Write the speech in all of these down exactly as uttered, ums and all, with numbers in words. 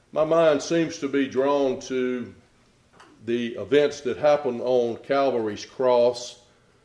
My mind seems to be drawn to the events that happened on Calvary's cross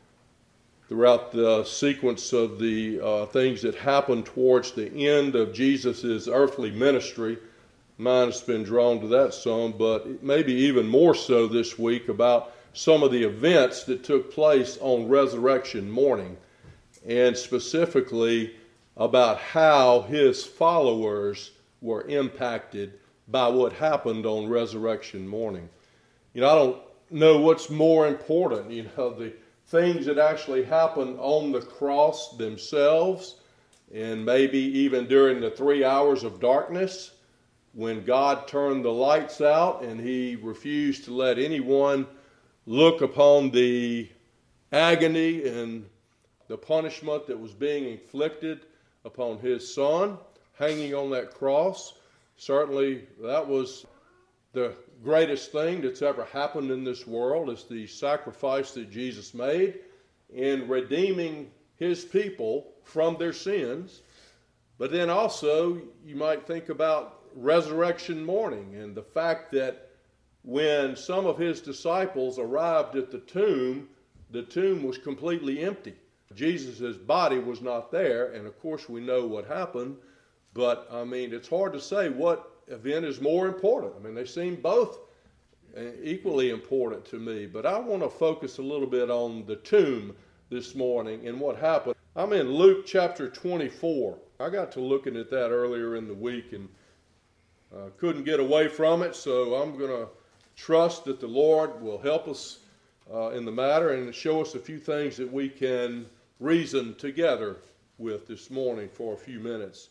throughout the sequence of the uh, things that happened towards the end of Jesus' earthly ministry. Mine has been drawn to that some, but maybe even more so this week about some of the events that took place on resurrection morning, and specifically about how his followers were impacted by what happened on resurrection morning. You know, I don't know what's more important, you know, the things that actually happened on the cross themselves, and maybe even during the three hours of darkness when God turned the lights out and he refused to let anyone look upon the agony and the punishment that was being inflicted upon his son hanging on that cross. Certainly that was the greatest thing that's ever happened in this world, is the sacrifice that Jesus made in redeeming his people from their sins. But then also you might think about resurrection morning and the fact that when some of his disciples arrived at the tomb, the tomb was completely empty. Jesus' body was not there, and of course we know what happened, but I mean, it's hard to say what event is more important. I mean, they seem both equally important to me, but I want to focus a little bit on the tomb this morning and what happened. I'm in Luke chapter twenty-four. I got to looking at that earlier in the week and uh, couldn't get away from it, so I'm going to trust that the Lord will help us uh, in the matter and show us a few things that we can reason together with this morning for a few minutes.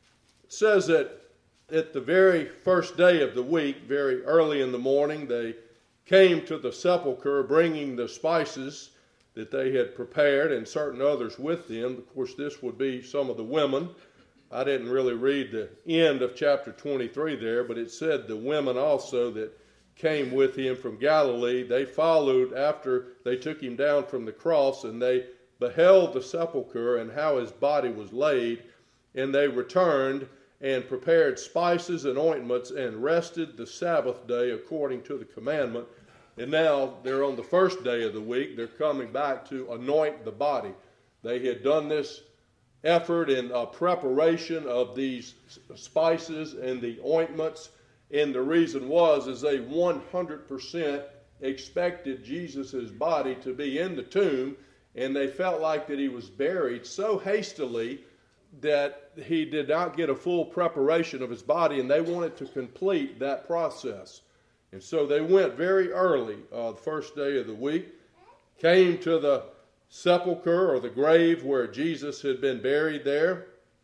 It says that at the very first day of the week, very early in the morning, they came to the sepulchre bringing the spices that they had prepared and certain others with them. Of course, this would be some of the women. I didn't really read the end of chapter twenty-three there, but it said the women also that came with him from Galilee. They followed after they took him down from the cross, and they beheld the sepulchre and how his body was laid, and they returned and prepared spices and ointments and rested the Sabbath day according to the commandment. And now they're on the first day of the week. They're coming back to anoint the body. They had done this effort in uh, preparation of these spices and the ointments, and the reason was is they one hundred percent expected Jesus' body to be in the tomb, and they felt like that he was buried so hastily that he did not get a full preparation of his body, and they wanted to complete that process. And so they went very early, uh, the first day of the week, came to the sepulchre or the grave where Jesus had been buried there,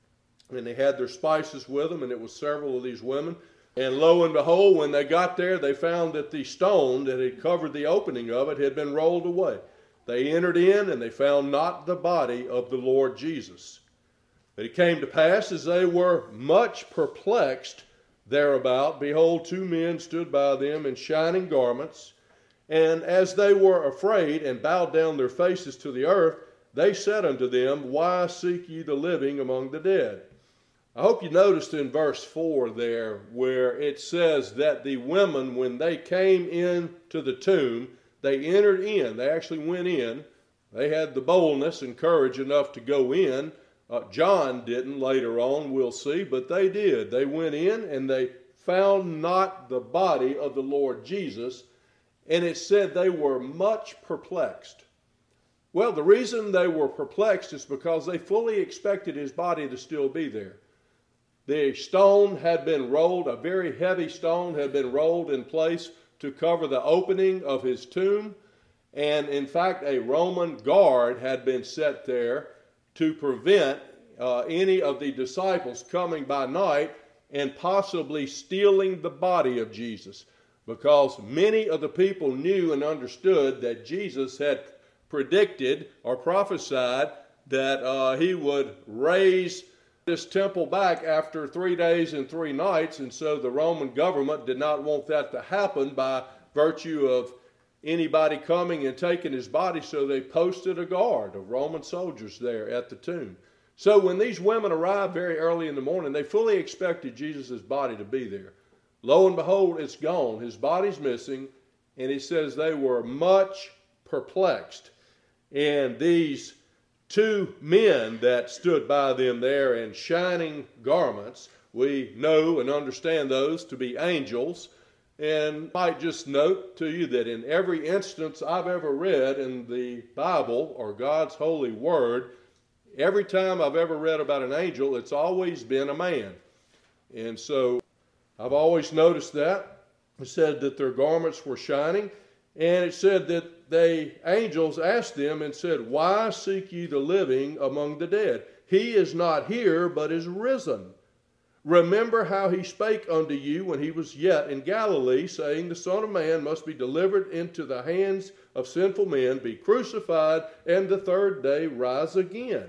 and they had their spices with them, and it was several of these women. And lo and behold, when they got there, they found that the stone that had covered the opening of it had been rolled away. They entered in, and they found not the body of the Lord Jesus. But it came to pass, as they were much perplexed thereabout, behold, two men stood by them in shining garments. And as they were afraid and bowed down their faces to the earth, they said unto them, Why seek ye the living among the dead? I hope you noticed in verse four there where it says that the women, when they came into the tomb, they entered in. They actually went in. They had the boldness and courage enough to go in. Uh, John didn't later on, we'll see, but they did. They went in and they found not the body of the Lord Jesus, and it said they were much perplexed. Well, the reason they were perplexed is because they fully expected his body to still be there. The stone had been rolled, a very heavy stone had been rolled in place to cover the opening of his tomb, and in fact a Roman guard had been set there to prevent uh, any of the disciples coming by night and possibly stealing the body of Jesus, because many of the people knew and understood that Jesus had predicted or prophesied that uh, he would raise this temple back after three days and three nights, and so the Roman government did not want that to happen by virtue of anybody coming and taking his body, so they posted a guard of Roman soldiers there at the tomb. So when these women arrived very early in the morning, they fully expected Jesus' body to be there. lo and behold, it's gone. His body's missing. And he says they were much perplexed. And these two men that stood by them there in shining garments, we know and understand those to be angels. And I might just note to you that in every instance I've ever read in the Bible or God's holy word, every time I've ever read about an angel, it's always been a man. And so I've always noticed that. It said that their garments were shining, and it said that the angels asked them and said, "Why seek ye the living among the dead? He is not here, but is risen. Remember how he spake unto you when he was yet in Galilee, saying, The Son of Man must be delivered into the hands of sinful men, be crucified, and the third day rise again."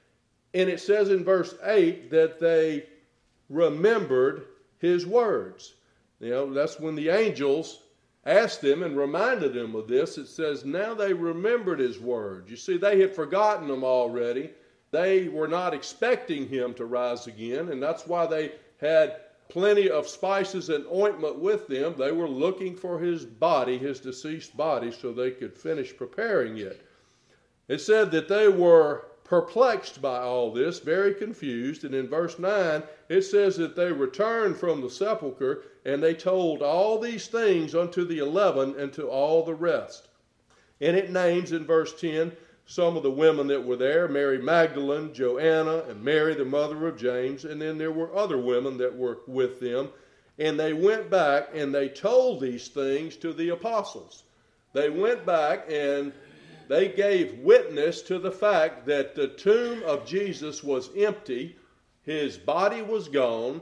And it says in verse eight that they remembered his words. You know, that's when the angels asked them and reminded them of this. It says, now they remembered his words. You see, they had forgotten them already. They were not expecting him to rise again, and that's why they had plenty of spices and ointment with them. They were looking for his body, his deceased body, so they could finish preparing it. It said that they were perplexed by all this, very confused, and in verse nine it says that they returned from the sepulchre, and they told all these things unto the eleven and to all the rest. And it names in verse ten some of the women that were there, Mary Magdalene, Joanna, and Mary the mother of James, and then there were other women that were with them. And they went back and they told these things to the apostles. They went back and they gave witness to the fact that the tomb of Jesus was empty, his body was gone.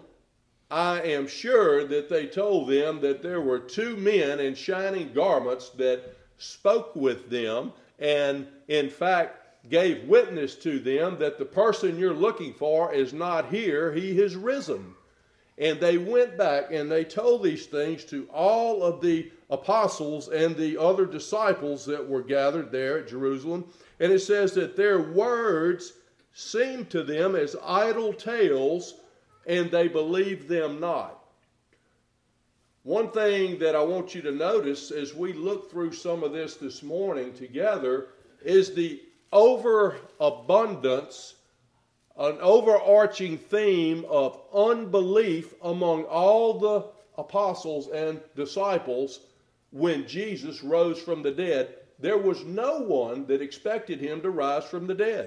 I am sure that they told them that there were two men in shining garments that spoke with them, and in fact gave witness to them that the person you're looking for is not here, he has risen. And they went back and they told these things to all of the apostles and the other disciples that were gathered there at Jerusalem. And it says that their words seemed to them as idle tales, and they believed them not. One thing that I want you to notice as we look through some of this this morning together is the overabundance, an overarching theme of unbelief among all the apostles and disciples when Jesus rose from the dead. There was no one that expected him to rise from the dead.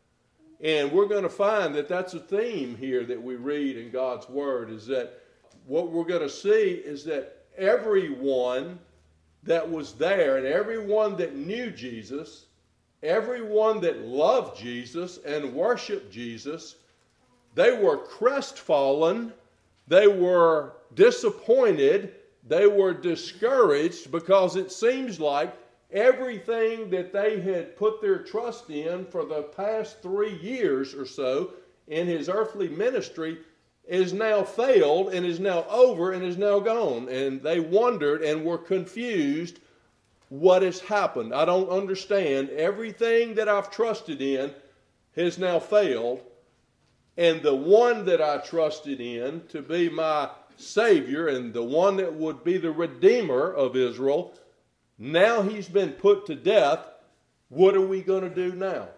And we're going to find that that's a theme here that we read in God's Word, is that what we're going to see is that everyone that was there and everyone that knew Jesus, everyone that loved Jesus and worshiped Jesus, they were crestfallen, they were disappointed, they were discouraged, because it seems like everything that they had put their trust in for the past three years or so in his earthly ministry is now failed and is now over and is now gone. And they wondered and were confused. What has happened? I don't understand. Everything that I've trusted in has now failed. And the one that I trusted in to be my Savior and the one that would be the Redeemer of Israel, now he's been put to death. What are we going to do now?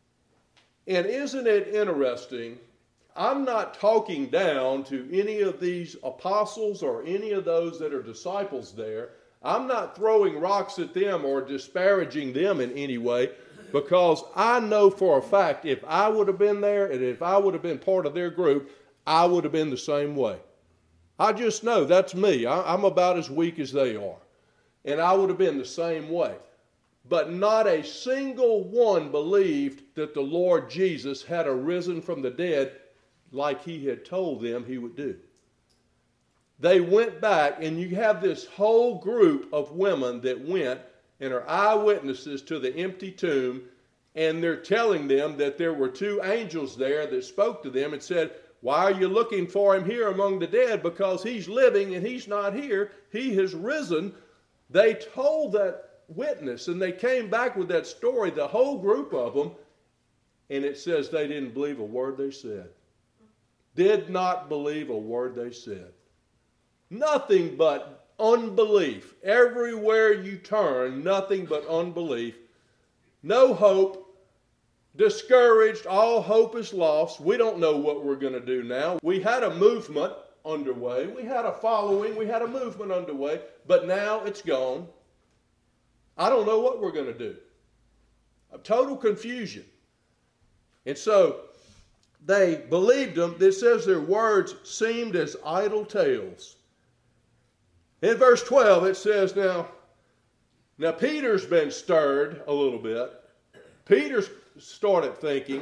And isn't it interesting? I'm not talking down to any of these apostles or any of those that are disciples there. I'm not throwing rocks at them or disparaging them in any way, because I know for a fact if I would have been there and if I would have been part of their group, I would have been the same way. I just know that's me. I'm about as weak as they are. And I would have been the same way. But not a single one believed that the Lord Jesus had arisen from the dead like he had told them he would do. They went back, and you have this whole group of women that went and are eyewitnesses to the empty tomb, and they're telling them that there were two angels there that spoke to them and said, why are you looking for him here among the dead? Because he's living and he's not here. He has risen. They told that witness, and they came back with that story, the whole group of them, and it says they didn't believe a word they said. Did not believe a word they said. Nothing but unbelief. Everywhere you turn, nothing but unbelief. No hope. Discouraged. All hope is lost. We don't know what we're going to do now. We had a movement underway. We had a following. We had a movement underway. But now it's gone. I don't know what we're going to do. A total confusion. And so they believed them. It says their words seemed as idle tales. In verse twelve it says, now, now Peter's been stirred a little bit. Peter's started thinking.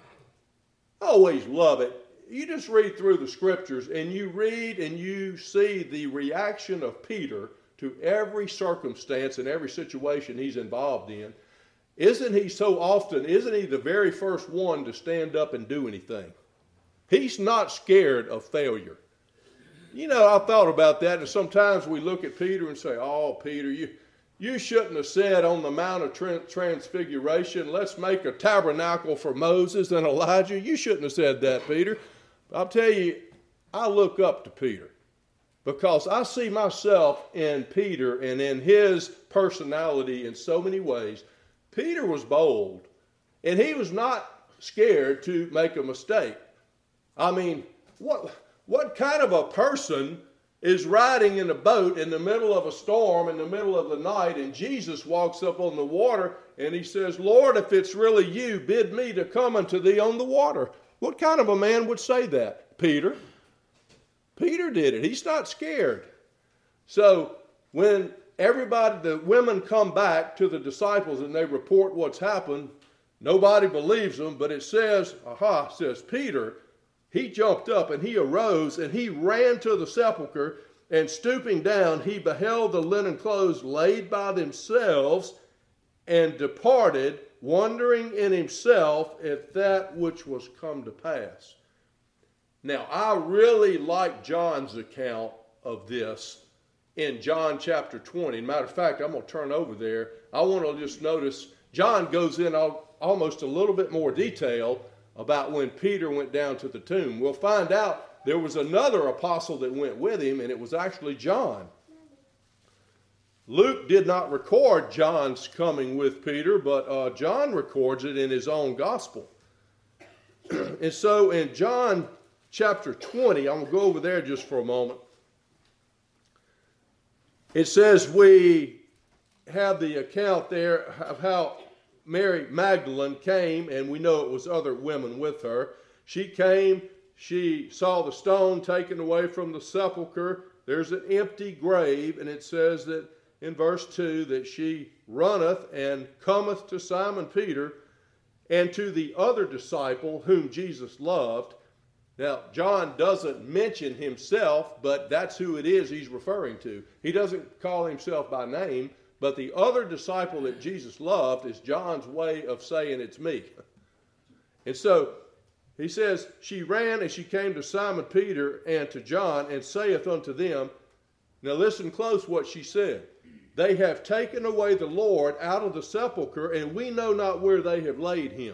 I always love it. You just read through the scriptures and you read and you see the reaction of Peter to every circumstance and every situation he's involved in. Isn't he so often, isn't he the very first one to stand up and do anything? He's not scared of failure. You know, I thought about that, and sometimes we look at Peter and say, oh, Peter, you, you shouldn't have said on the Mount of Transfiguration, let's make a tabernacle for Moses and Elijah. You shouldn't have said that, Peter. I'll tell you, I look up to Peter because I see myself in Peter and in his personality in so many ways. Peter was bold, and he was not scared to make a mistake. I mean, what, what kind of a person is riding in a boat in the middle of a storm, in the middle of the night, and Jesus walks up on the water, and he says, Lord, if it's really you, bid me to come unto thee on the water. What kind of a man would say that? Peter. Peter did it. He's not scared. So when everybody, the women come back to the disciples and they report what's happened, nobody believes them, but it says, aha, it says Peter, he jumped up and he arose and he ran to the sepulchre, and stooping down, he beheld the linen clothes laid by themselves, and departed, wondering in himself at that which was come to pass. Now, I really like John's account of this in John chapter twenty. Matter of fact, I'm going to turn over there. I want to just notice, John goes in almost a little bit more detail about when Peter went down to the tomb. We'll find out there was another apostle that went with him, and it was actually John. Luke did not record John's coming with Peter, but uh, John records it in his own gospel. And so in John chapter twenty, I'm going to go over there just for a moment. It says we have the account there of how Mary Magdalene came, and we know it was other women with her. She came, she saw the stone taken away from the sepulchre. There's an empty grave, and it says that in verse two that she runneth and cometh to Simon Peter and to the other disciple whom Jesus loved. Now, John doesn't mention himself, but that's who it is he's referring to. He doesn't call himself by name, but the other disciple that Jesus loved is John's way of saying it's me. And so he says, she ran and she came to Simon Peter and to John and saith unto them, now listen close what she said. They have taken away the Lord out of the sepulchre, and we know not where they have laid him.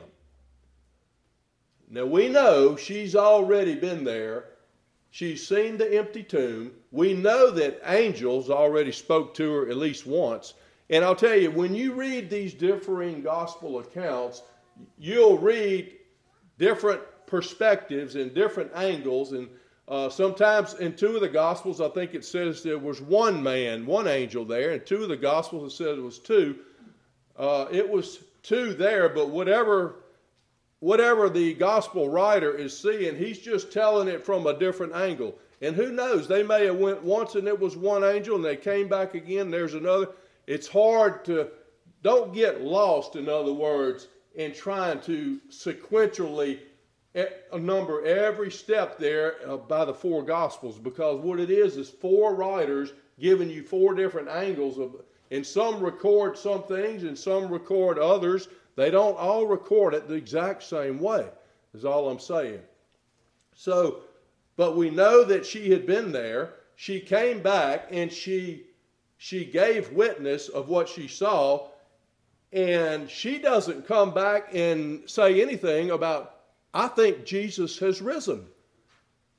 Now we know she's already been there. She's seen the empty tomb. We know that angels already spoke to her at least once. And I'll tell you, when you read these differing gospel accounts, you'll read different perspectives and different angles. And uh, sometimes in two of the gospels, I think it says there was one man, one angel there. In two of the gospels, it says it was two. Uh, it was two there, but whatever... Whatever the gospel writer is seeing, he's just telling it from a different angle. And who knows, they may have went once and it was one angel and they came back again, there's another. It's hard to, don't get lost, in other words, in trying to sequentially number every step there by the four gospels, because what it is is four writers giving you four different angles of, and some record some things and some record others. They don't all record it the exact same way, is all I'm saying. So, but we know that she had been there. She came back and she, she gave witness of what she saw. And she doesn't come back and say anything about, I think Jesus has risen.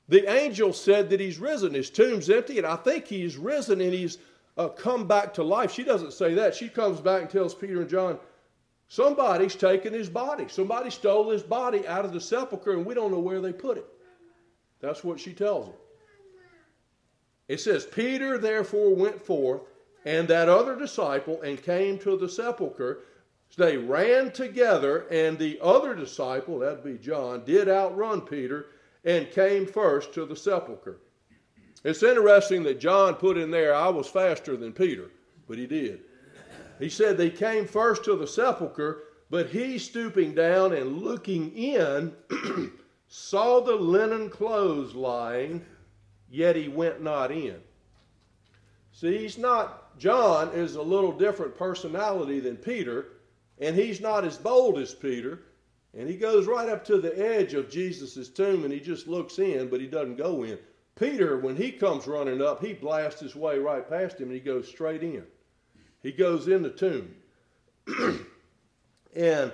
The angel said that he's risen. His tomb's empty, and I think he's risen and he's uh, come back to life. She doesn't say that. She comes back and tells Peter and John, somebody's taken his body. Somebody stole his body out of the sepulcher, and we don't know where they put it. That's what she tells them. It says, Peter therefore went forth, and that other disciple, and came to the sepulcher. So they ran together, and the other disciple, that'd be John, did outrun Peter, and came first to the sepulcher. It's interesting that John put in there, I was faster than Peter, but he did. He said they came first to the sepulcher, but he, stooping down and looking in, saw the linen clothes lying, yet he went not in. See, he's not, John is a little different personality than Peter, and he's not as bold as Peter, and he goes right up to the edge of Jesus' tomb, and he just looks in, but he doesn't go in. Peter, when he comes running up, he blasts his way right past him, and he goes straight in. He goes in the tomb. And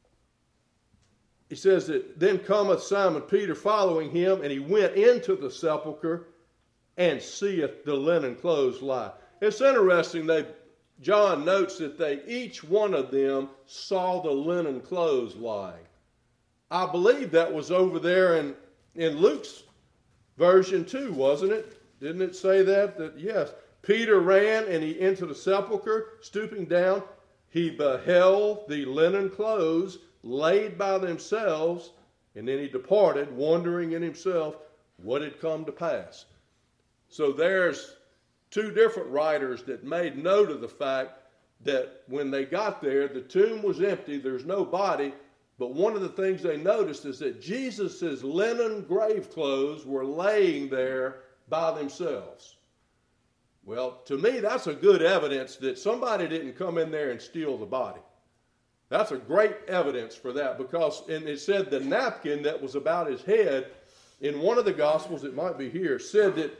he says that then cometh Simon Peter following him, and he went into the sepulchre and seeth the linen clothes lie. It's interesting, they, John notes that they, each one of them saw the linen clothes lying. I believe that was over there in, in Luke's version too, wasn't it? Didn't it say that? That yes. Peter ran and he into the sepulchre, stooping down. He beheld the linen clothes laid by themselves, and then he departed, wondering in himself what had come to pass. So there's two different writers that made note of the fact that when they got there, the tomb was empty, there's no body, but one of the things they noticed is that Jesus' linen grave clothes were laying there by themselves. Well, to me, that's a good evidence that somebody didn't come in there and steal the body. That's a great evidence for that, because, and it said the napkin that was about his head, in one of the Gospels, it might be here, said that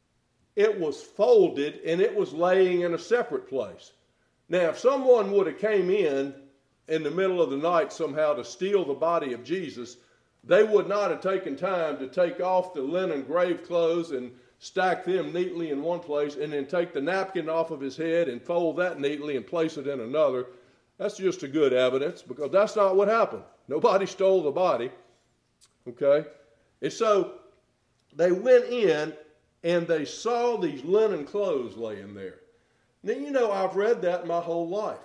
it was folded and it was laying in a separate place. Now, if someone would have came in in the middle of the night somehow to steal the body of Jesus, they would not have taken time to take off the linen grave clothes and stack them neatly in one place, and then take the napkin off of his head and fold that neatly and place it in another. That's just a good evidence, because that's not what happened. Nobody stole the body. Okay? And so they went in and they saw these linen clothes laying there. Now, you know, I've read that my whole life.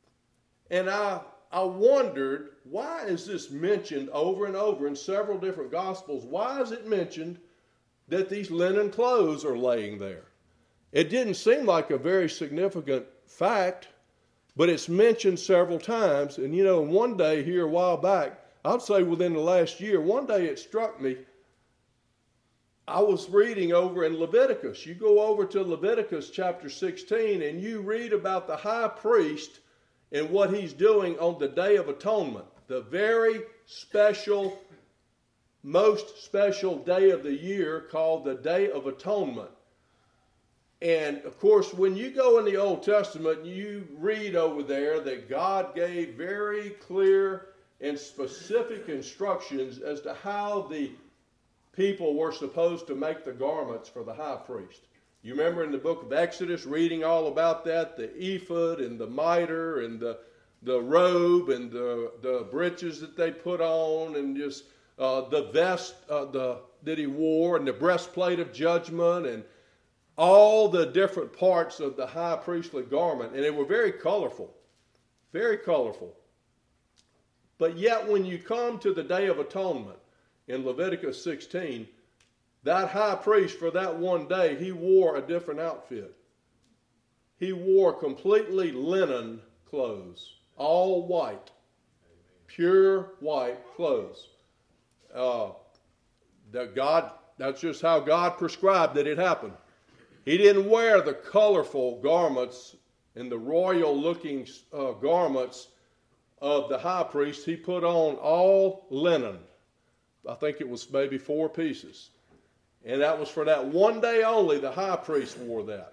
And I, I wondered, why is this mentioned over and over in several different Gospels? Why is it mentioned that these linen clothes are laying there? It didn't seem like a very significant fact, but it's mentioned several times. And you know, one day here a while back, I'd say within the last year, one day it struck me. I was reading over in Leviticus. You go over to Leviticus chapter sixteen and you read about the high priest and what he's doing on the Day of Atonement, the very special, most special day of the year called the Day of Atonement. And of course, when you go in the Old Testament, you read over there that God gave very clear and specific instructions as to how the people were supposed to make the garments for the high priest. You remember in the book of Exodus reading all about that, the ephod and the mitre and the, the robe and the, the breeches that they put on, and just uh, the vest uh, the, that he wore, and the breastplate of judgment, and all the different parts of the high priestly garment. And they were very colorful, very colorful. But yet when you come to the Day of Atonement in Leviticus sixteen, that high priest for that one day, he wore a different outfit. He wore completely linen clothes, all white, pure white clothes. Uh, that God, that's just how God prescribed that it happened. He didn't wear the colorful garments and the royal-looking uh, garments of the high priest. He put on all linen. I think it was maybe four pieces. And that was for that one day only, the high priest wore that.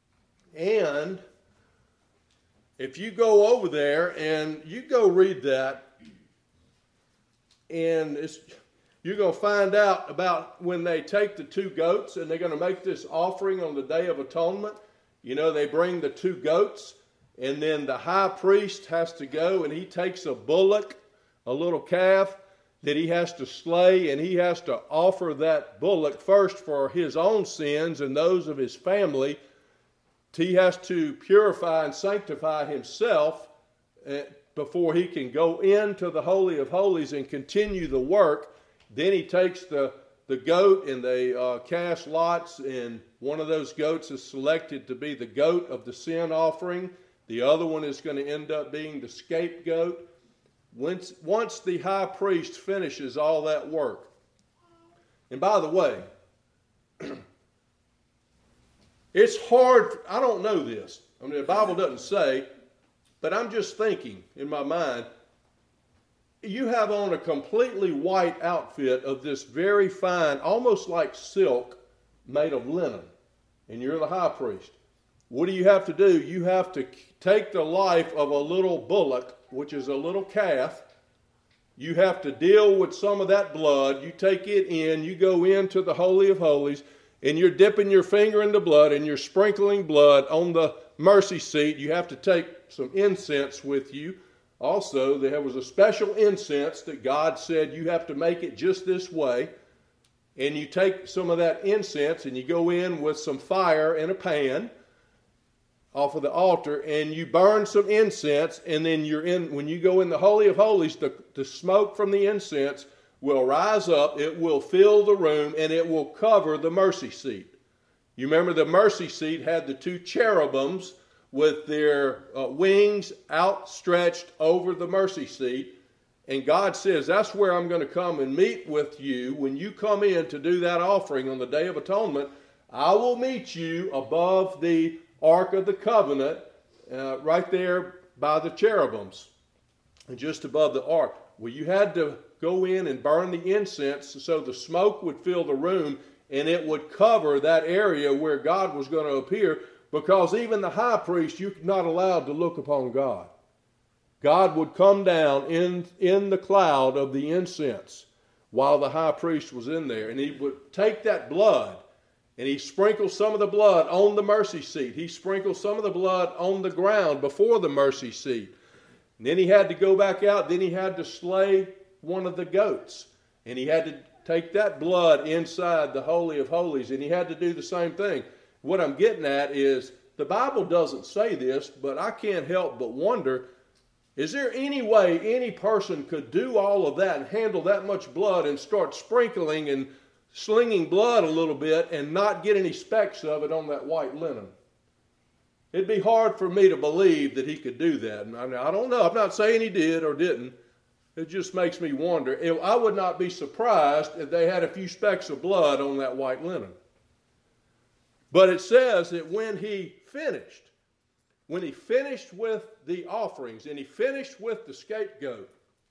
And if you go over there and you go read that, and it's, you're going to find out about when they take the two goats and they're going to make this offering on the Day of Atonement. You know, they bring the two goats, and then the high priest has to go and he takes a bullock, a little calf, that he has to slay, and he has to offer that bullock first for his own sins and those of his family. He has to purify and sanctify himself before he can go into the Holy of Holies and continue the work. Then he takes the, the goat, and they uh, cast lots, and one of those goats is selected to be the goat of the sin offering. The other one is going to end up being the scapegoat. Once, once the high priest finishes all that work, and by the way, it's hard, I don't know this, I mean the Bible doesn't say, but I'm just thinking in my mind, you have on a completely white outfit of this very fine, almost like silk, made of linen, and you're the high priest. What do you have to do? You have to take the life of a little bullock, which is a little calf. You have to deal with some of that blood. You take it in, you go into the Holy of Holies, and you're dipping your finger in the blood, and you're sprinkling blood on the mercy seat. You have to take some incense with you. Also, there was a special incense that God said you have to make it just this way. And you take some of that incense and you go in with some fire in a pan off of the altar, and you burn some incense, and then you're in, when you go in the Holy of Holies, the, the smoke from the incense will rise up, it will fill the room, and it will cover the mercy seat. You remember the mercy seat had the two cherubims with their uh, wings outstretched over the mercy seat, and God says, that's where I'm going to come and meet with you. When you come in to do that offering on the Day of Atonement, I will meet you above the Ark of the Covenant, uh, right there by the cherubims, and just above the ark. Well, you had to go in and burn the incense so the smoke would fill the room, and it would cover that area where God was going to appear, because even the high priest, you're not allowed to look upon God. God would come down in, in the cloud of the incense while the high priest was in there, and he would take that blood, and he sprinkled some of the blood on the mercy seat. He sprinkled some of the blood on the ground before the mercy seat. And then he had to go back out. Then he had to slay one of the goats. And he had to take that blood inside the Holy of Holies. And he had to do the same thing. What I'm getting at is, the Bible doesn't say this, but I can't help but wonder, is there any way any person could do all of that and handle that much blood and start sprinkling and slinging blood a little bit and not get any specks of it on that white linen? It'd be hard for me to believe that he could do that. And I, I don't know. I'm not saying he did or didn't. It just makes me wonder. I would not be surprised if they had a few specks of blood on that white linen. But it says that when he finished, when he finished with the offerings and he finished with the scapegoat,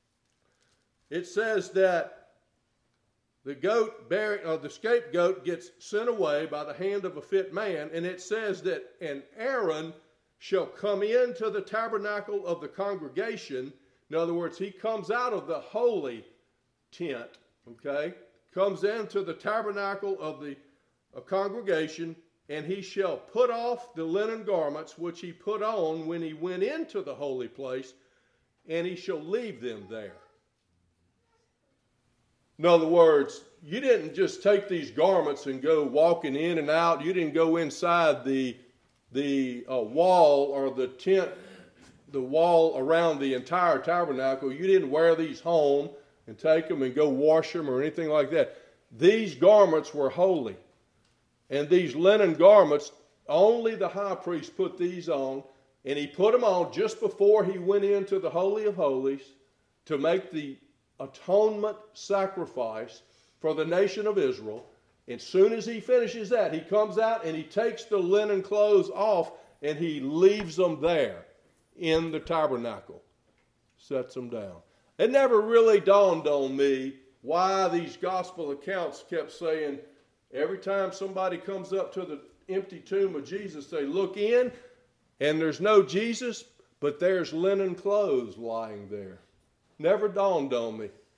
it says that The goat bearing, or the scapegoat gets sent away by the hand of a fit man, and it says that, and Aaron shall come into the tabernacle of the congregation. In other words, he comes out of the holy tent, okay, comes into the tabernacle of the uh, congregation, and he shall put off the linen garments which he put on when he went into the holy place, and he shall leave them there. In other words, you didn't just take these garments and go walking in and out. You didn't go inside the, the uh, wall or the tent, the wall around the entire tabernacle. You didn't wear these home and take them and go wash them or anything like that. These garments were holy. And these linen garments, only the high priest put these on. And he put them on just before he went into the Holy of Holies to make the atonement sacrifice for the nation of Israel. And soon as he finishes that, he comes out and he takes the linen clothes off and he leaves them there in the tabernacle. Sets them down. It never really dawned on me why these gospel accounts kept saying every time somebody comes up to the empty tomb of Jesus, they look in and there's no Jesus, but there's linen clothes lying there. Never dawned on me.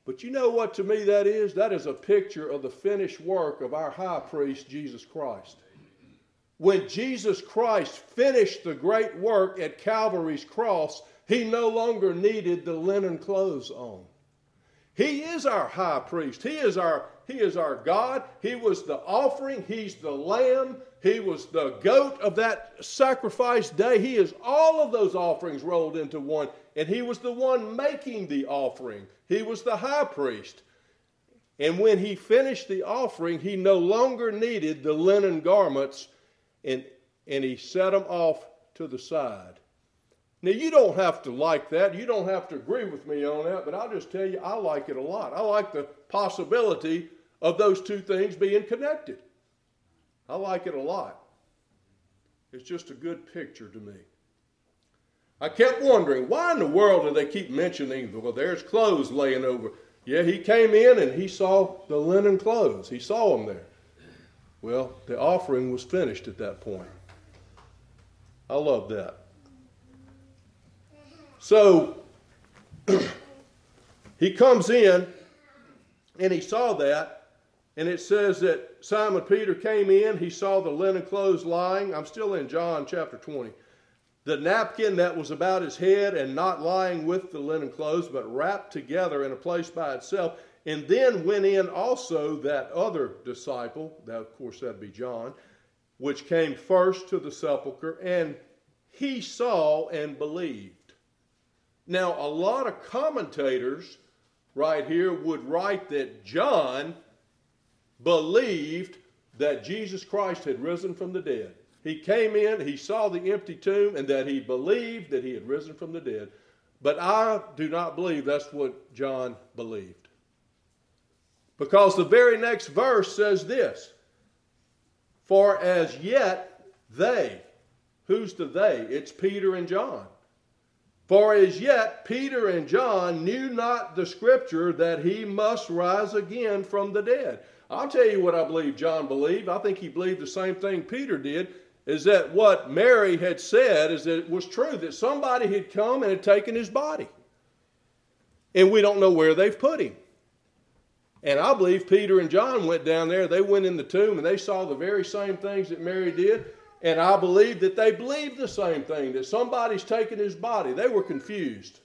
But you know what to me that is? That is a picture of the finished work of our high priest, Jesus Christ. When Jesus Christ finished the great work at Calvary's cross, he no longer needed the linen clothes on. He is our high priest. He is our, he is our God. He was the offering. He's the lamb. He was the goat of that sacrifice day. He is all of those offerings rolled into one. And he was the one making the offering. He was the high priest. And when he finished the offering, he no longer needed the linen garments, and, and he set them off to the side. Now, you don't have to like that. You don't have to agree with me on that, but I'll just tell you, I like it a lot. I like the possibility of those two things being connected. I like it a lot. It's just a good picture to me. I kept wondering, why in the world do they keep mentioning, well, there's clothes laying over? Yeah, he came in and he saw the linen clothes. He saw them there. Well, the offering was finished at that point. I love that. So, he comes in, and he saw that, and it says that Simon Peter came in, he saw the linen clothes lying. I'm still in John chapter twenty. The napkin that was about his head, and not lying with the linen clothes, but wrapped together in a place by itself. And then went in also that other disciple, that of course that'd be John, which came first to the sepulchre, and he saw and believed. Now, a lot of commentators right here would write that John believed that Jesus Christ had risen from the dead. He came in, he saw the empty tomb, and that he believed that he had risen from the dead. But I do not believe that's what John believed. Because the very next verse says this, for as yet they, who's the they? It's Peter and John. For as yet Peter and John knew not the scripture that he must rise again from the dead. I'll tell you what I believe John believed. I think he believed the same thing Peter did, is that what Mary had said is that it was true, that somebody had come and had taken his body. And we don't know where they've put him. And I believe Peter and John went down there, they went in the tomb, and they saw the very same things that Mary did. And I believe that they believed the same thing, that somebody's taken his body. They were confused.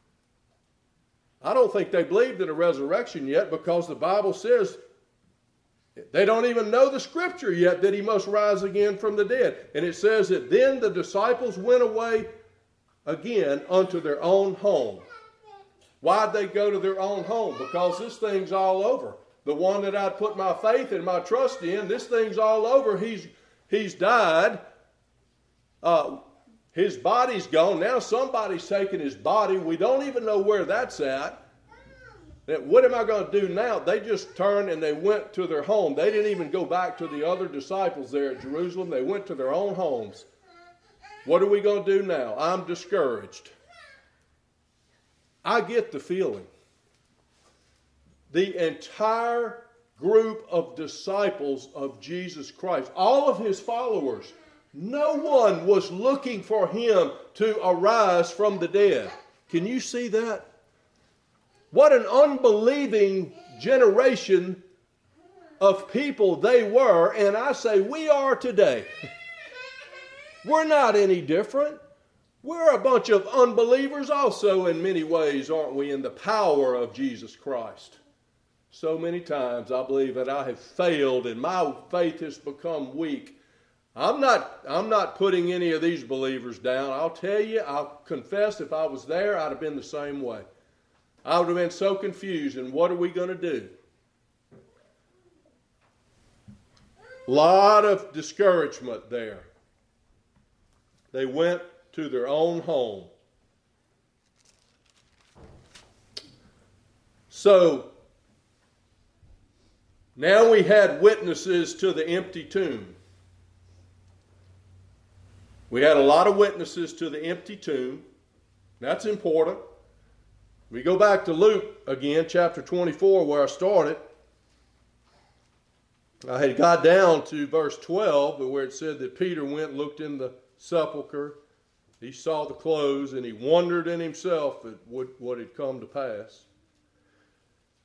I don't think they believed in a resurrection yet, because the Bible says they don't even know the scripture yet that he must rise again from the dead. And it says that then the disciples went away again unto their own home. Why'd they go to their own home? Because this thing's all over. The one that I'd put my faith and my trust in, this thing's all over. He's He's died. Uh, his body's gone. Now somebody's taken his body. We don't even know where that's at. What am I going to do now? They just turned and they went to their home. They didn't even go back to the other disciples there at Jerusalem. They went to their own homes. What are we going to do now? I'm discouraged. I get the feeling. The entire group of disciples of Jesus Christ, all of his followers, no one was looking for him to arise from the dead. Can you see that? What an unbelieving generation of people they were, and I say we are today. We're not any different. We're a bunch of unbelievers also in many ways, aren't we, in the power of Jesus Christ. So many times I believe that I have failed and my faith has become weak. I'm not, I'm not putting any of these believers down. I'll tell you, I'll confess, if I was there, I'd have been the same way. I would have been so confused, and what are we going to do? A lot of discouragement there. They went to their own home. So, now we had witnesses to the empty tomb. We had a lot of witnesses to the empty tomb. That's important. We go back to Luke again, chapter twenty-four, where I started. I had got down to verse twelve, where it said that Peter went and looked in the sepulchre. He saw the clothes, and he wondered in himself at what, what had come to pass.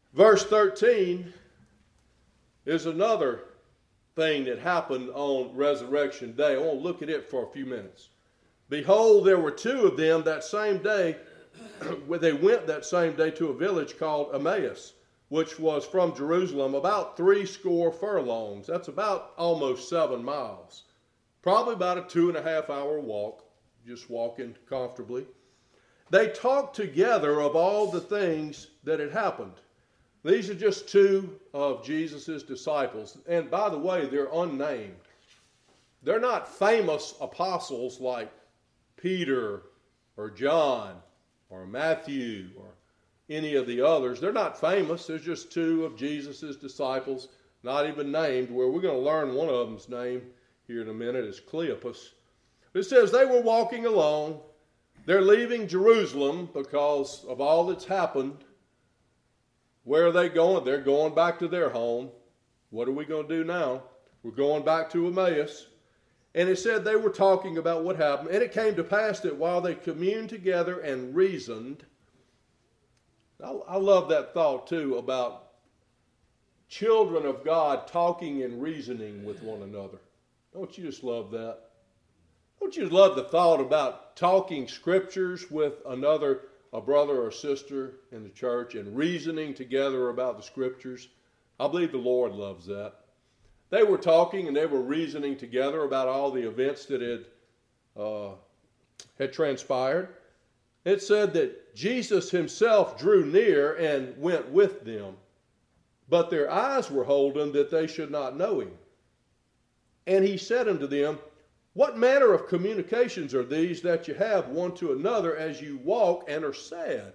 Verse thirteen is another thing that happened on Resurrection Day. I want to look at it for a few minutes. Behold, there were two of them that same day, where they went that same day to a village called Emmaus, which was from Jerusalem about three score furlongs. That's about almost seven miles. Probably about a two and a half hour walk, just walking comfortably. They talked together of all the things that had happened. These are just two of Jesus' disciples. And by the way, they're unnamed. They're not famous apostles like Peter or John or Matthew or any of the others. They're not famous. They're just two of Jesus' disciples, not even named, where we're going to learn one of them's name here in a minute is Cleopas. It says they were walking along. They're leaving Jerusalem because of all that's happened. Where are they going? They're going back to their home. What are we going to do now? We're going back to Emmaus. And it said they were talking about what happened. And it came to pass that while they communed together and reasoned, I, I love that thought too about children of God talking and reasoning with one another. Don't you just love that? Don't you love the thought about talking scriptures with another, a brother or sister in the church, and reasoning together about the scriptures? I believe the Lord loves that. They were talking and they were reasoning together about all the events that had, uh, had transpired. It said that Jesus himself drew near and went with them, but their eyes were holden that they should not know him. And he said unto them, what manner of communications are these that you have one to another as you walk and are sad?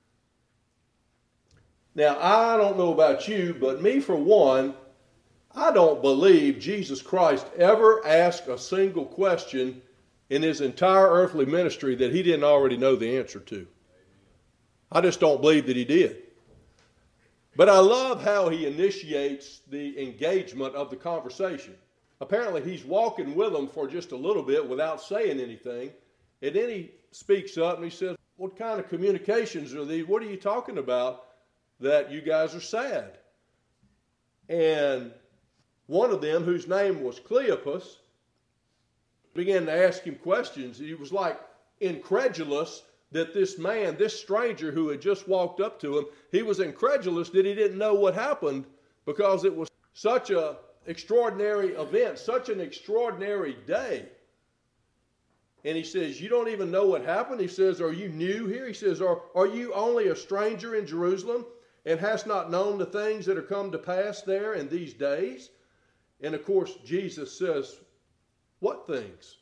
Now, I don't know about you, but me for one, I don't believe Jesus Christ ever asked a single question in his entire earthly ministry that he didn't already know the answer to. I just don't believe that he did. But I love how he initiates the engagement of the conversation. Apparently he's walking with them for just a little bit without saying anything. And then he speaks up and he says, what kind of communications are these? What are you talking about that you guys are sad? And one of them, whose name was Cleopas, began to ask him questions. He was like incredulous that this man, this stranger who had just walked up to him, he was incredulous that he didn't know what happened because it was such a extraordinary event, such an extraordinary day. And he says, you don't even know what happened? He says, are you new here? He says, are, are you only a stranger in Jerusalem and hast not known the things that are come to pass there in these days? And of course, Jesus says, what things?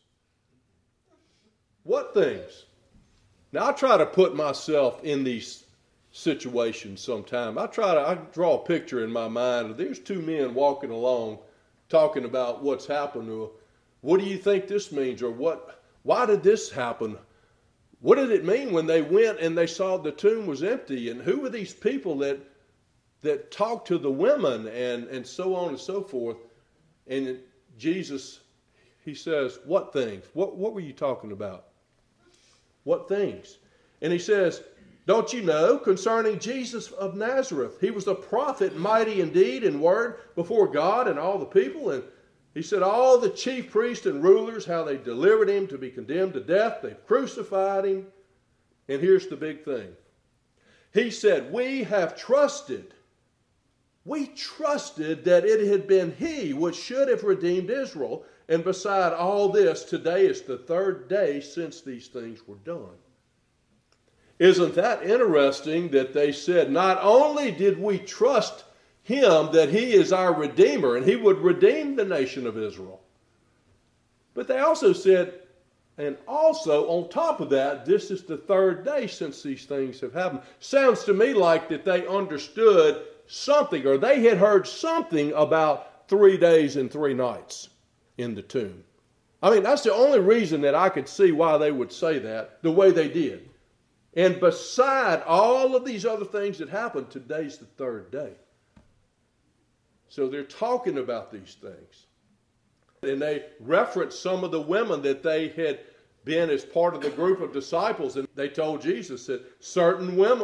What things? Now, I try to put myself in these situations sometime. I try to I draw a picture in my mind. There's two men walking along talking about what's happened. Or what do you think this means? Or what? Why did this happen? What did it mean when they went and they saw the tomb was empty? And who were these people that that talked to the women and, and so on and so forth? And Jesus, he says, what things? What, what were you talking about? What things? And he says, don't you know concerning Jesus of Nazareth? He was a prophet, mighty in deed and word before God and all the people. And he said all the chief priests and rulers, how they delivered him to be condemned to death. They crucified him. And here's the big thing. He said, we have trusted. We trusted that it had been he which should have redeemed Israel. And beside all this, today is the third day since these things were done. Isn't that interesting that they said, not only did we trust him that he is our Redeemer and he would redeem the nation of Israel, but they also said, and also on top of that, this is the third day since these things have happened. Sounds to me like that they understood something, or they had heard something about three days and three nights in the tomb. I mean, that's the only reason that I could see why they would say that the way they did. And beside all of these other things that happened, today's the third day. So they're talking about these things. And they reference some of the women that they had been as part of the group of disciples. And they told Jesus that certain women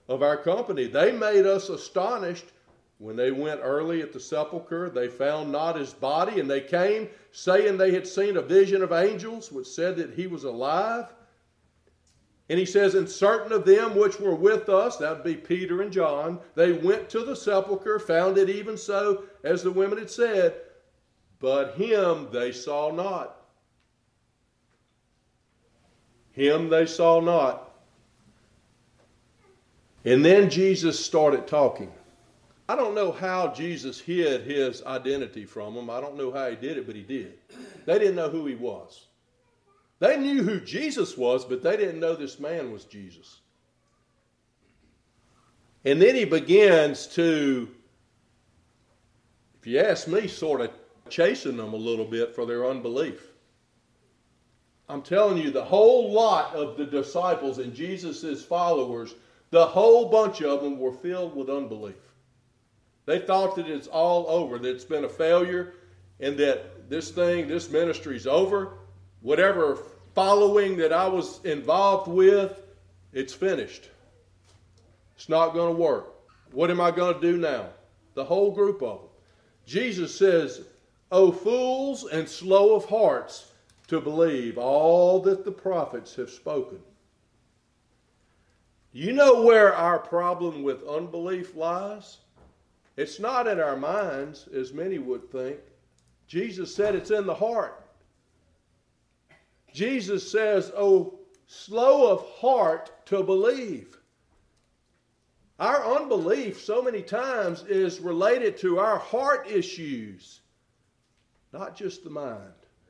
of our company. They made us astonished when they went early at the sepulchre. They found not his body, and they came saying they had seen a vision of angels which said that he was alive. And he says, and certain of them which were with us, that would be Peter and John, they went to the sepulchre, found it even so as the women had said, but him they saw not. Him they saw not. And then Jesus started talking. I don't know how Jesus hid his identity from them. I don't know how he did it, but he did. They didn't know who he was. They knew who Jesus was, but they didn't know this man was Jesus. And then he begins to, if you ask me, sort of chasing them a little bit for their unbelief. I'm telling you, the whole lot of the disciples and Jesus' followers, the whole bunch of them were filled with unbelief. They thought that it's all over, that it's been a failure, and that this thing, this ministry's over. Whatever following that I was involved with, it's finished. It's not going to work. What am I going to do now? The whole group of them. Jesus says, O fools and slow of hearts to believe all that the prophets have spoken. You know where our problem with unbelief lies? It's not in our minds, as many would think. Jesus said it's in the heart. Jesus says, oh, slow of heart to believe. Our unbelief so many times is related to our heart issues, not just the mind.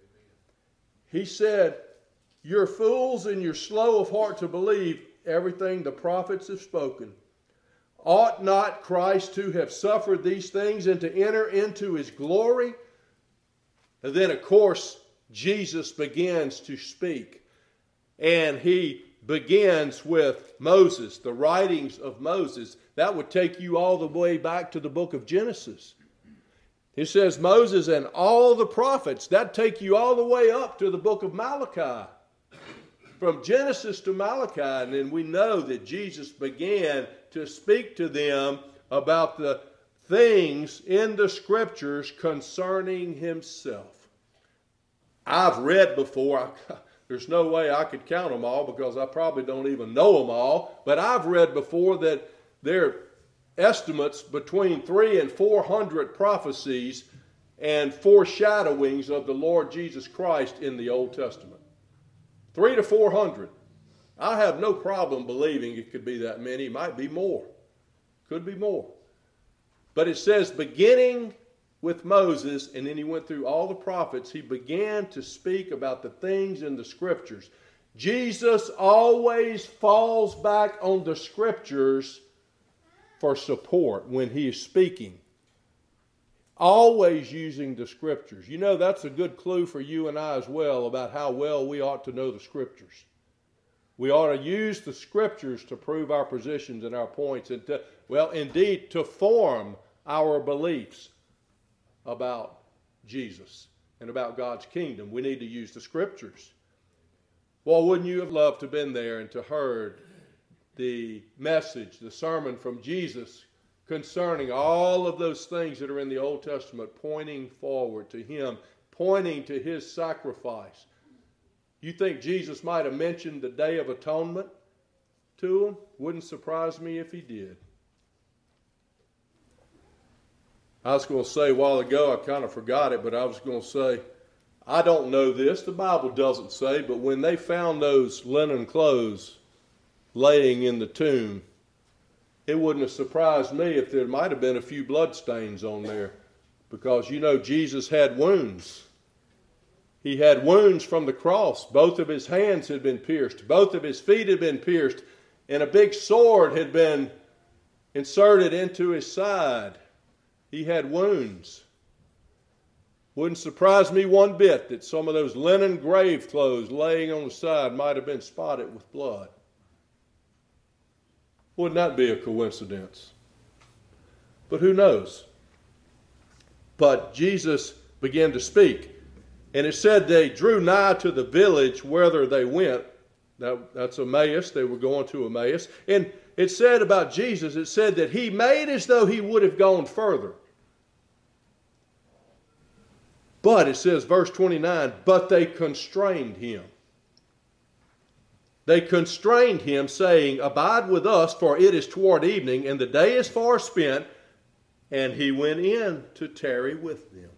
He said, you're fools and you're slow of heart to believe everything the prophets have spoken. Ought not Christ to have suffered these things and to enter into his glory? And then, of course, Jesus begins to speak. And he begins with Moses, the writings of Moses. That would take you all the way back to the book of Genesis. He says Moses and all the prophets. That'd take you all the way up to the book of Malachi. From Genesis to Malachi. And then we know that Jesus began to speak to them about the things in the scriptures concerning himself. I've read before, there's no way I could count them all because I probably don't even know them all, but I've read before that there are estimates between three and four hundred prophecies and foreshadowings of the Lord Jesus Christ in the Old Testament. Three to four hundred. I have no problem believing it could be that many. It might be more. Could be more. But it says beginning with Moses, and then he went through all the prophets, he began to speak about the things in the scriptures. Jesus always falls back on the scriptures for support when he is speaking. Always using the scriptures. You know, that's a good clue for you and I as well about how well we ought to know the scriptures. We ought to use the scriptures to prove our positions and our points and to, well, indeed, to form our beliefs about Jesus and about God's kingdom. We need to use the scriptures. Well, wouldn't you have loved to have been there and to heard the message, the sermon from Jesus concerning all of those things that are in the Old Testament, pointing forward to him, pointing to his sacrifice? You think Jesus might have mentioned the Day of Atonement to them? Wouldn't surprise me if he did. I was going to say a while ago, I kind of forgot it, but I was going to say, I don't know this, the Bible doesn't say, but when they found those linen clothes laying in the tomb, it wouldn't have surprised me if there might have been a few blood stains on there, because you know Jesus had wounds. He had wounds from the cross. Both of his hands had been pierced. Both of his feet had been pierced, and a big sword had been inserted into his side. He had wounds. Wouldn't surprise me one bit that some of those linen grave clothes laying on the side might have been spotted with blood. Wouldn't that be a coincidence? But who knows? But Jesus began to speak. And it said they drew nigh to the village whither they went. That, that's Emmaus. They were going to Emmaus. And it said about Jesus, it said that he made as though he would have gone further. But it says, verse twenty-nine, but they constrained him. They constrained him, saying, abide with us, for it is toward evening, and the day is far spent. And he went in to tarry with them.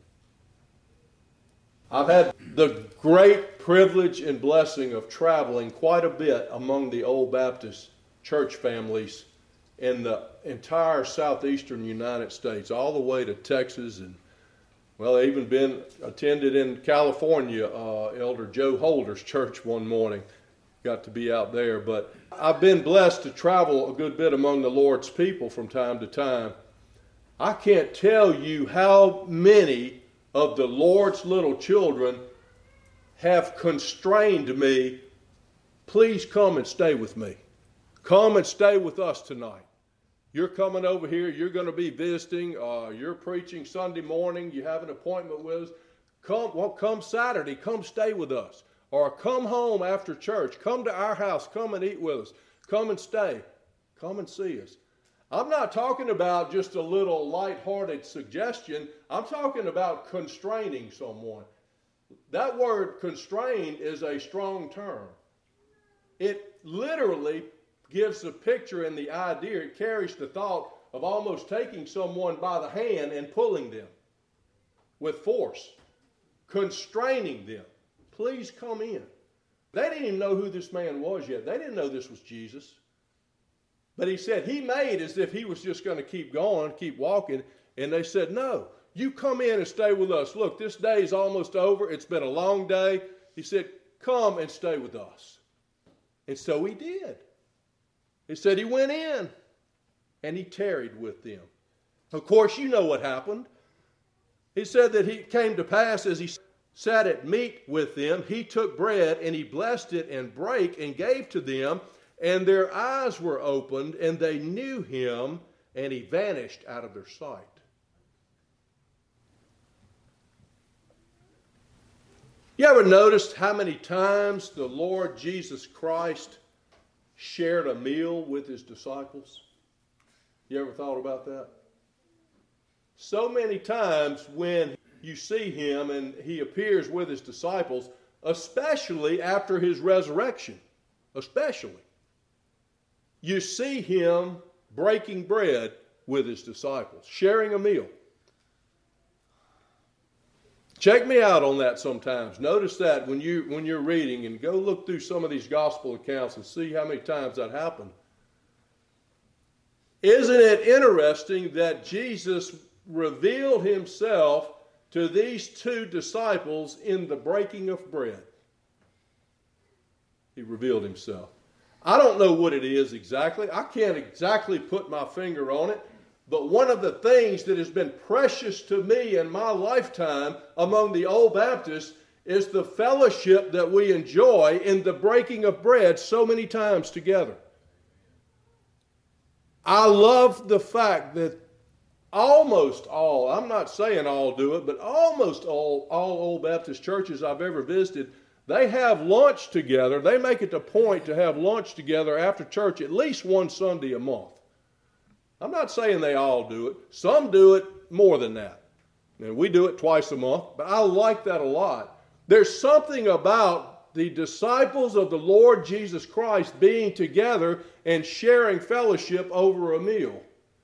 I've had the great privilege and blessing of traveling quite a bit among the Old Baptist church families in the entire southeastern United States, all the way to Texas, and well, I've even been attended in California, uh, Elder Joe Holder's church one morning. Got to be out there, but I've been blessed to travel a good bit among the Lord's people from time to time. I can't tell you how many of the Lord's little children have constrained me, please come and stay with me. Come and stay with us tonight. You're coming over here, you're going to be visiting, uh, you're preaching Sunday morning, you have an appointment with us. Come, well, come Saturday, come stay with us. Or come home after church, come to our house, come and eat with us. Come and stay, come and see us. I'm not talking about just a little lighthearted suggestion. I'm talking about constraining someone. That word constrain is a strong term. It literally gives a picture and the idea, it carries the thought of almost taking someone by the hand and pulling them with force, constraining them. Please come in. They didn't even know who this man was yet. They didn't know this was Jesus. But he said he made as if he was just going to keep going, keep walking. And they said, no, you come in and stay with us. Look, this day is almost over. It's been a long day. He said, come and stay with us. And so he did. He said he went in and he tarried with them. Of course, you know what happened. He said that he came to pass as he sat at meat with them, he took bread and he blessed it and brake and gave to them, and their eyes were opened and they knew him, and he vanished out of their sight. You ever noticed how many times the Lord Jesus Christ shared a meal with his disciples? You ever thought about that? So many times when you see him and he appears with his disciples, especially after his resurrection, especially. You see him breaking bread with his disciples, sharing a meal. Check me out on that sometimes. Notice that when, you, when you're reading, and go look through some of these gospel accounts and see how many times that happened. Isn't it interesting that Jesus revealed himself to these two disciples in the breaking of bread? He revealed himself. I don't know what it is exactly. I can't exactly put my finger on it. But one of the things that has been precious to me in my lifetime among the Old Baptists is the fellowship that we enjoy in the breaking of bread so many times together. I love the fact that almost all, I'm not saying all do it, but almost all, all Old Baptist churches I've ever visited, they have lunch together. They make it a point to have lunch together after church at least one Sunday a month. I'm not saying they all do it. Some do it more than that. And we do it twice a month, but I like that a lot. There's something about the disciples of the Lord Jesus Christ being together and sharing fellowship over a meal.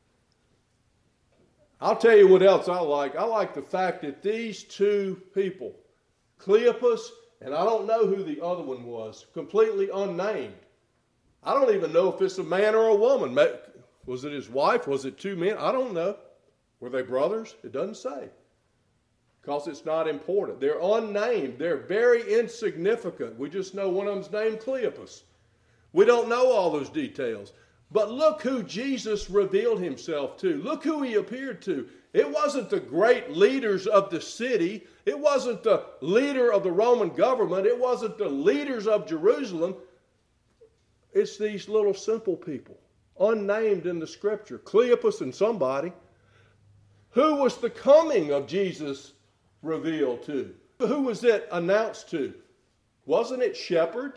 I'll tell you what else I like. I like the fact that these two people, Cleopas, and I don't know who the other one was, completely unnamed. I don't even know if it's a man or a woman. Was it his wife? Was it two men? I don't know. Were they brothers? It doesn't say. Because it's not important. They're unnamed. They're very insignificant. We just know one of them's named Cleopas. We don't know all those details. But look who Jesus revealed himself to. Look who he appeared to. It wasn't the great leaders of the city. It wasn't the leader of the Roman government. It wasn't the leaders of Jerusalem. It's these little simple people, unnamed in the scripture. Cleopas and somebody. Who was the coming of Jesus revealed to? Who was it announced to? Wasn't it shepherds?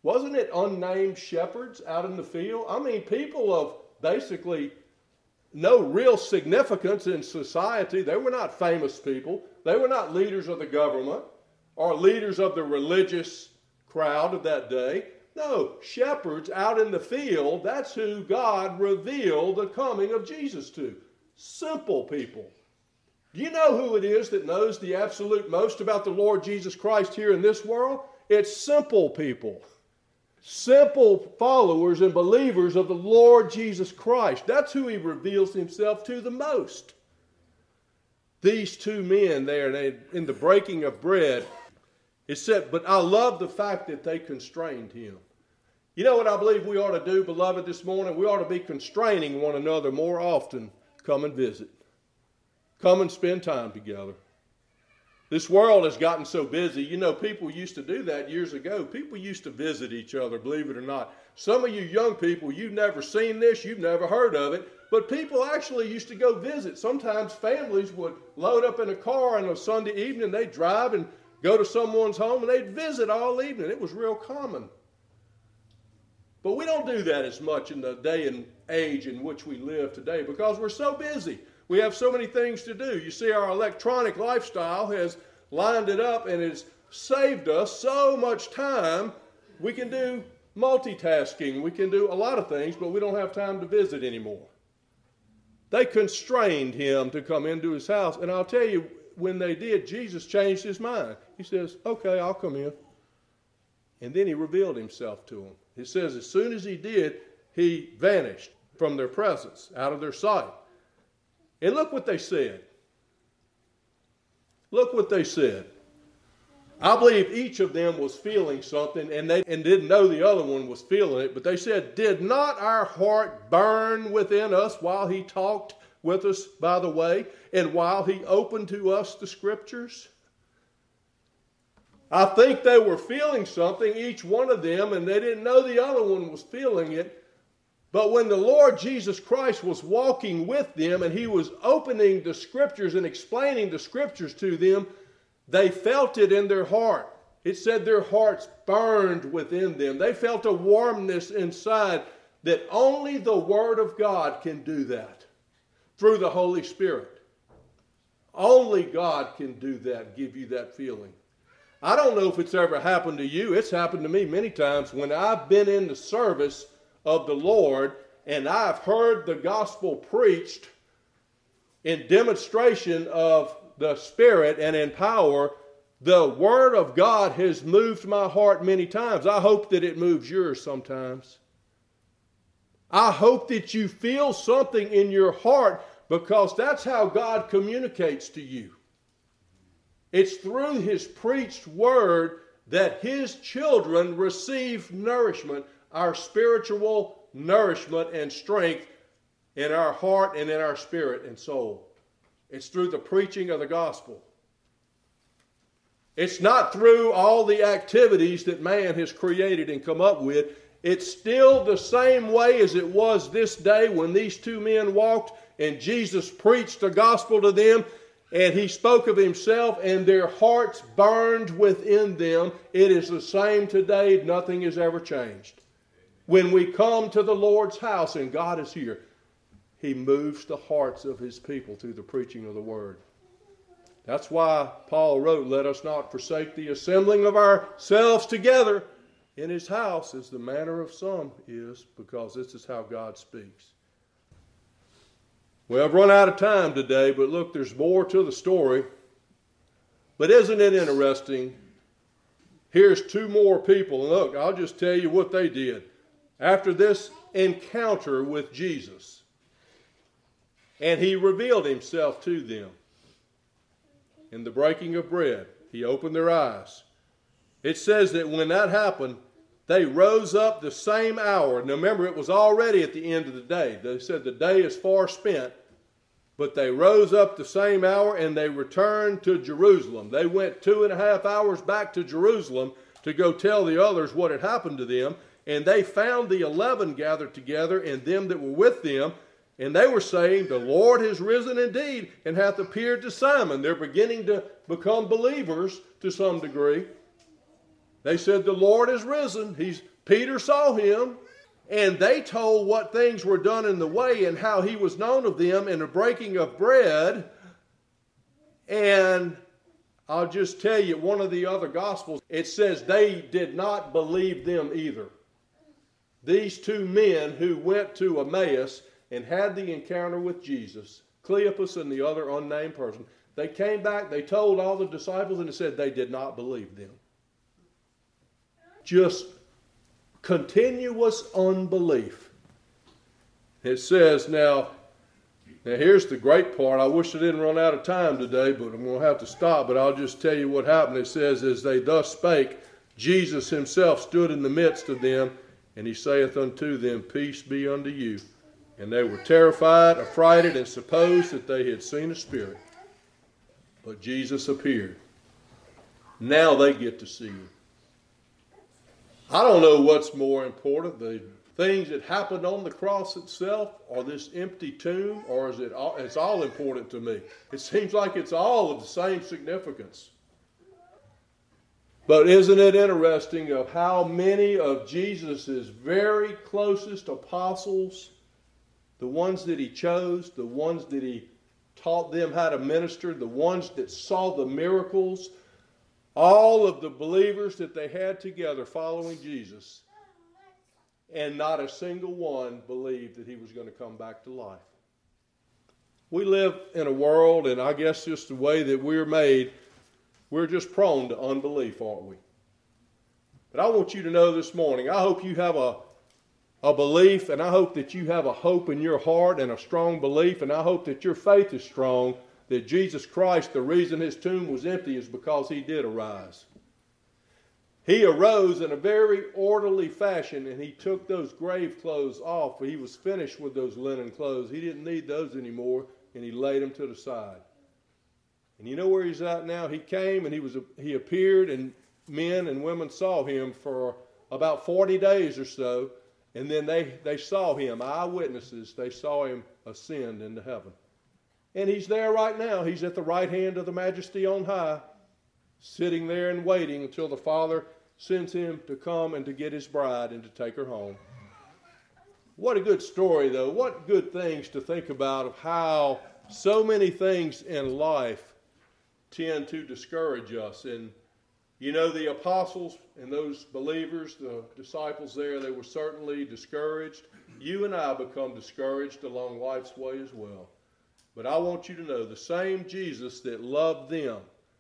Wasn't it unnamed shepherds out in the field? I mean, people of basically no real significance in society. They were not famous people. They were not leaders of the government or leaders of the religious crowd of that day. No, shepherds out in the field, that's who God revealed the coming of Jesus to. Simple people. Do you know who it is that knows the absolute most about the Lord Jesus Christ here in this world? It's simple people. Simple followers and believers of the Lord Jesus Christ. That's who he reveals himself to the most. These two men there they, in the breaking of bread, it said, but I love the fact that they constrained him. You know what I believe we ought to do, beloved, this morning? We ought to be constraining one another more often. Come and visit. Come and spend time together. This world has gotten so busy. You know, people used to do that years ago. People used to visit each other, believe it or not. Some of you young people, you've never seen this, you've never heard of it, but people actually used to go visit. Sometimes families would load up in a car on a Sunday evening, they'd drive and go to someone's home, and they'd visit all evening. It was real common. But we don't do that as much in the day and age in which we live today because we're so busy. We have so many things to do. You see, our electronic lifestyle has lined it up and has saved us so much time. We can do multitasking. We can do a lot of things, but we don't have time to visit anymore. They constrained him to come into his house. And I'll tell you, when they did, Jesus changed his mind. He says, okay, I'll come in. And then he revealed himself to them. It says as soon as he did, he vanished from their presence, out of their sight. And look what they said. Look what they said. I believe each of them was feeling something and they and didn't know the other one was feeling it. But they said, did not our heart burn within us while he talked with us by the way and while he opened to us the scriptures? I think they were feeling something, each one of them, and they didn't know the other one was feeling it. But when the Lord Jesus Christ was walking with them and he was opening the scriptures and explaining the scriptures to them, they felt it in their heart. It said their hearts burned within them. They felt a warmness inside that only the Word of God can do that through the Holy Spirit. Only God can do that, give you that feeling. I don't know if it's ever happened to you. It's happened to me many times when I've been in the service of the Lord and I've heard the gospel preached in demonstration of the Spirit and in power. The Word of God has moved my heart many times. I hope that it moves yours sometimes. I hope that you feel something in your heart because that's how God communicates to you. It's through his preached word that his children receive nourishment, our spiritual nourishment and strength in our heart and in our spirit and soul. It's through the preaching of the gospel. It's not through all the activities that man has created and come up with. It's still the same way as it was this day when these two men walked and Jesus preached the gospel to them. And he spoke of himself and their hearts burned within them. It is the same today. Nothing has ever changed. When we come to the Lord's house and God is here, he moves the hearts of his people through the preaching of the word. That's why Paul wrote, let us not forsake the assembling of ourselves together in his house as the manner of some is, because this is how God speaks. Well, I've run out of time today, but look, there's more to the story. But isn't it interesting? Here's two more people. And look, I'll just tell you what they did. After this encounter with Jesus, and he revealed himself to them in the breaking of bread, he opened their eyes. It says that when that happened, they rose up the same hour. Now remember, it was already at the end of the day. They said the day is far spent. But they rose up the same hour and they returned to Jerusalem. They went two and a half hours back to Jerusalem to go tell the others what had happened to them. And they found the eleven gathered together and them that were with them. And they were saying, the Lord has risen indeed and hath appeared to Simon. They're beginning to become believers to some degree. They said, the Lord is risen. He's, Peter saw him. And they told what things were done in the way and how he was known of them in the breaking of bread. And I'll just tell you, one of the other Gospels, it says they did not believe them either. These two men who went to Emmaus and had the encounter with Jesus, Cleopas and the other unnamed person, they came back, they told all the disciples, and it said they did not believe them. Just continuous unbelief. It says now, now here's the great part. I wish I didn't run out of time today, but I'm going to have to stop. But I'll just tell you what happened. It says, as they thus spake, Jesus himself stood in the midst of them, and he saith unto them, Peace be unto you. And they were terrified, affrighted, and supposed that they had seen a spirit. But Jesus appeared. Now they get to see him. I don't know what's more important, the things that happened on the cross itself, or this empty tomb, or is it all, it's all important to me. It seems like it's all of the same significance. But isn't it interesting of how many of Jesus' very closest apostles, the ones that he chose, the ones that he taught them how to minister, the ones that saw the miracles, all of the believers that they had together following Jesus, and not a single one believed that he was going to come back to life. We live in a world, and I guess just the way that we're made, we're just prone to unbelief, aren't we? But I want you to know this morning, I hope you have a, a belief, and I hope that you have a hope in your heart and a strong belief, and I hope that your faith is strong, that Jesus Christ, the reason his tomb was empty is because he did arise. He arose in a very orderly fashion, and he took those grave clothes off. He was finished with those linen clothes. He didn't need those anymore, and he laid them to the side. And you know where he's at now? He came and he was he appeared, and men and women saw him for about forty days or so, and then they, they saw him, eyewitnesses, they saw him ascend into heaven. And he's there right now. He's at the right hand of the Majesty on high, sitting there and waiting until the Father sends him to come and to get his bride and to take her home. What a good story, though. What good things to think about of how so many things in life tend to discourage us. And, you know, the apostles and those believers, the disciples there, they were certainly discouraged. You and I become discouraged along life's way as well. But I want you to know the same Jesus that loved them.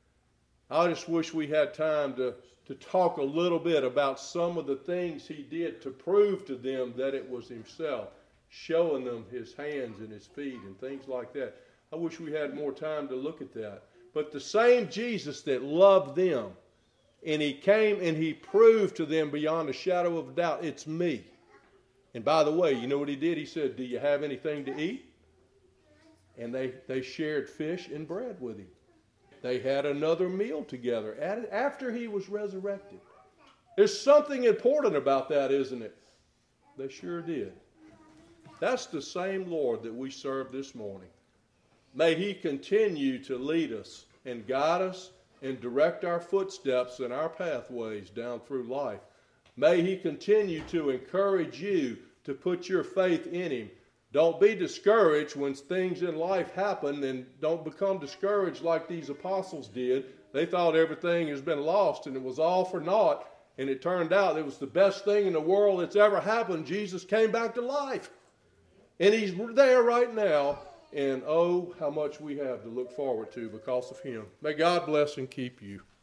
I just wish we had time to, to talk a little bit about some of the things he did to prove to them that it was himself, showing them his hands and his feet and things like that. I wish we had more time to look at that. But the same Jesus that loved them, and he came and he proved to them beyond a shadow of a doubt, it's me. And by the way, you know what he did? He said, do you have anything to eat? And they, they shared fish and bread with him. They had another meal together after he was resurrected. There's something important about that, isn't it? They sure did. That's the same Lord that we serve this morning. May he continue to lead us and guide us and direct our footsteps and our pathways down through life. May he continue to encourage you to put your faith in him. Don't be discouraged when things in life happen, and don't become discouraged like these apostles did. They thought everything has been lost and it was all for naught, and it turned out it was the best thing in the world that's ever happened. Jesus came back to life, and he's there right now, and oh, how much we have to look forward to because of him. May God bless and keep you.